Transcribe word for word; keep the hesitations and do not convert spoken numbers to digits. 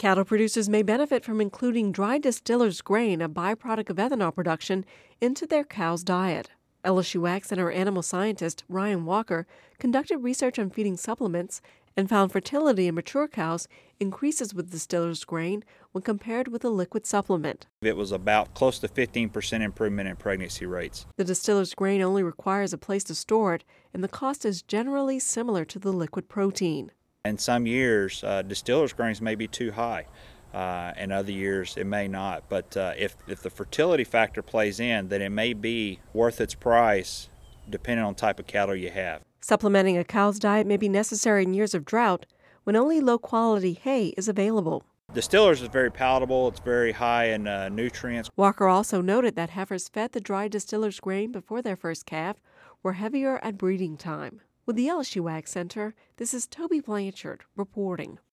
Cattle producers may benefit from including dry distiller's grain, a byproduct of ethanol production, into their cow's diet. L S U Ag Center animal scientist Ryan Walker conducted research on feeding supplements and found fertility in mature cows increases with distiller's grain when compared with a liquid supplement. It was about close to fifteen percent improvement in pregnancy rates. The distiller's grain only requires a place to store it, and the cost is generally similar to the liquid protein. In some years, uh, distiller's grains may be too high. Uh, in other years, it may not. But uh, if, if the fertility factor plays in, then it may be worth its price depending on the type of cattle you have. Supplementing a cow's diet may be necessary in years of drought when only low-quality hay is available. Distillers is very palatable. It's very high in uh, nutrients. Walker also noted that heifers fed the dry distiller's grain before their first calf were heavier at breeding time. With the L S U Ag Center, this is Toby Blanchard reporting.